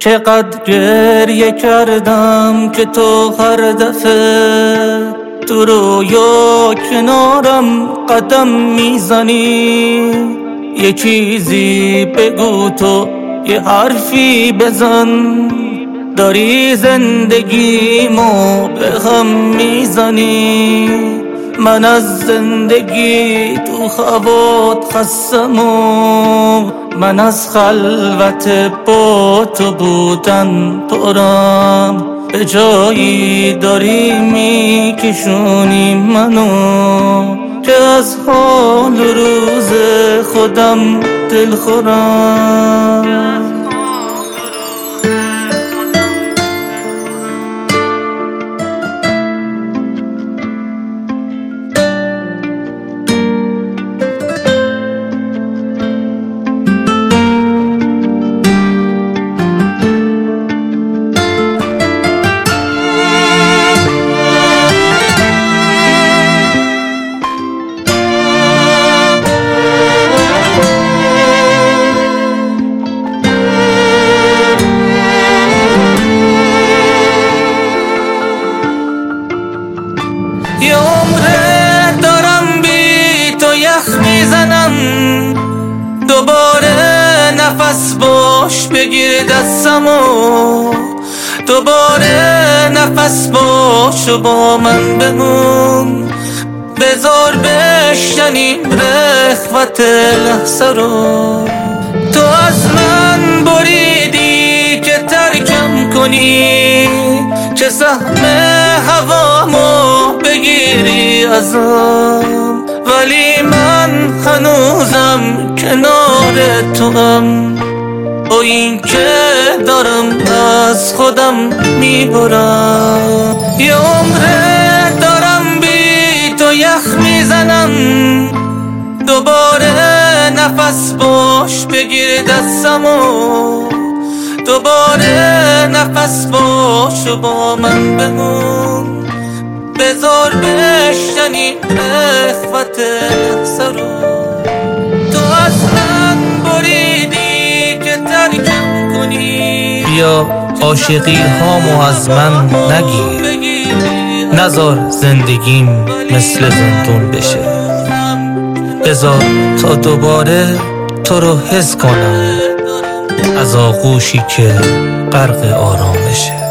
چقدر گریه کردم که تو هر دفعه تو رویا کنارم قدم میزنی. یه چیزی بگو، تو یه حرفی بزن، داری زندگیمو به هم میزنی. من از زندگی تو خوابات خستم و من از خلوت با تو بودن پرم. به جایی داری میکشونی منو که از حال روز خودم دل خورم. یه عمره دارم بی تو یخ میزنم، دوباره نفس باش بگیر دستمو، دوباره نفس باش و با من بمون. بذار بشنیم رخوت لحظه رو، تو از من بریدی که ترکم کنی، که سهم هوامو بگیری ازم. ولی من هنوزم کنار توام، با این که دارم از خودم میبرم. یه عمره دارم بی تو یخ میزنم، دوباره نفس باش بگیر دستمو، دوباره نفس باش و با من بمون. بذار بشنی رخوت لحظه رو، تو از من بریدی که ترکم کنی. بیا عاشقی هامو از من نگیر، نذار زندگیم مثل زندون بشه. بذار تا دوباره تو رو حس کنم از آغوشی که غرق آرامشه.